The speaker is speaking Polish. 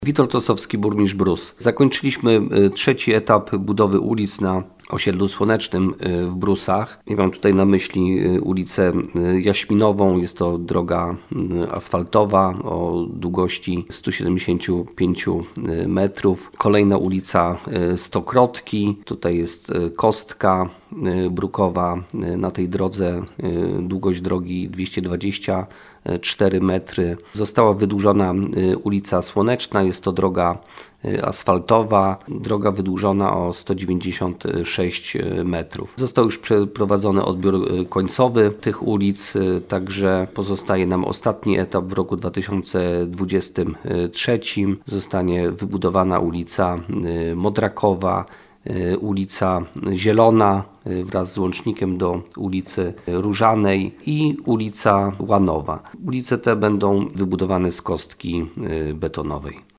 Witold Ossowski, burmistrz Brus. Zakończyliśmy trzeci etap budowy ulic na osiedlu Słonecznym w Brusach. I mam tutaj na myśli ulicę Jaśminową. Jest to droga asfaltowa o długości 175 metrów. Kolejna ulica Stokrotki. Tutaj jest kostka brukowa. Na tej drodze długość drogi 224 metry. Została wydłużona ulica Słoneczna. Jest to droga asfaltowa, droga wydłużona o 196 metrów. Został już przeprowadzony odbiór końcowy tych ulic, także pozostaje nam ostatni etap w roku 2023. Zostanie wybudowana ulica Modrakowa, ulica Zielona wraz z łącznikiem do ulicy Różanej i ulica Łanowa. Ulice te będą wybudowane z kostki betonowej.